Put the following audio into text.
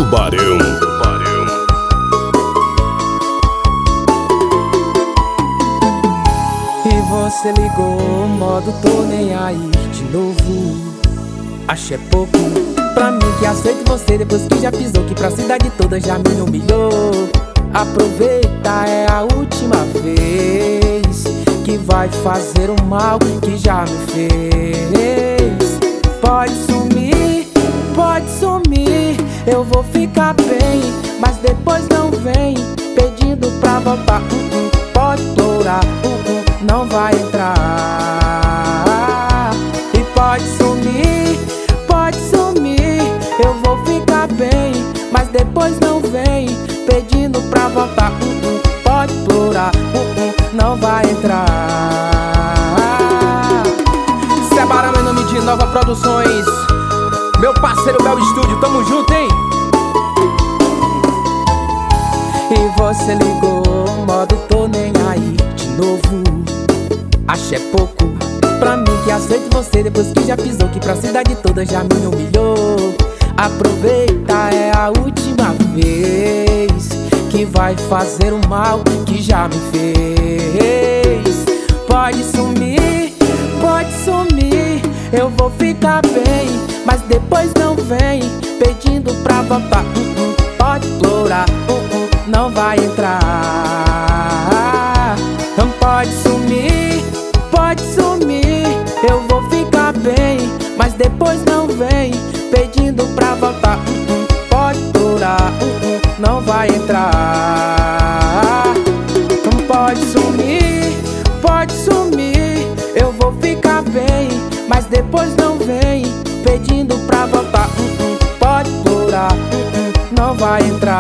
Tubarão. E você ligou o modo tô nem aí de novo. Acho é pouco pra mim que aceito você depois que já pisou, que pra cidade toda já me humilhou. Aproveita, é a última vez que vai fazer o mal que já me fez. Pode sumir, eu vou ficar bem, mas depois não vem pedindo pra voltar. Pode implorar, não vai entrar. E pode sumir, eu vou ficar bem, mas depois não vem pedindo pra voltar. Pode implorar, não vai entrar. Sebara, meu nome de Nova Produções, meu parceiro Bel Estúdio, tamo junto, hein? E você ligou o modo tô nem aí de novo. Acho é pouco pra mim que aceito você depois que já pisou, que pra cidade toda já me humilhou. Aproveita, é a última vez que vai fazer o mal que já me fez. Pode sumir, eu vou ficar bem, mas depois não vem pedindo pra voltar. Pode implorar, não vai entrar. Não pode sumir, eu vou ficar bem, mas depois não vem pedindo pra voltar. Pode implorar, não vai entrar. Não pode sumir, eu vou ficar bem, mas depois não vem pedindo pra voltar. Pode implorar, não vai entrar.